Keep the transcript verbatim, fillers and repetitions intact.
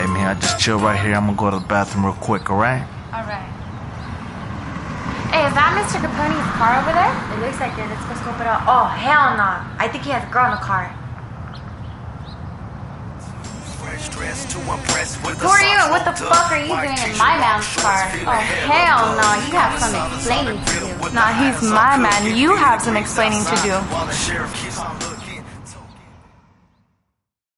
Hey, man, I just chill right here. I'm gonna go to the bathroom real quick, alright? Alright. Hey, is that Mister Capone's car over there? It looks like it. Let's go scope it out. Oh, hell no. I think he has a girl in the car. Who are you and what the fuck are you doing in my man's car? Oh, hell no. You have some explaining to do. Nah, he's my man. You have some explaining to do.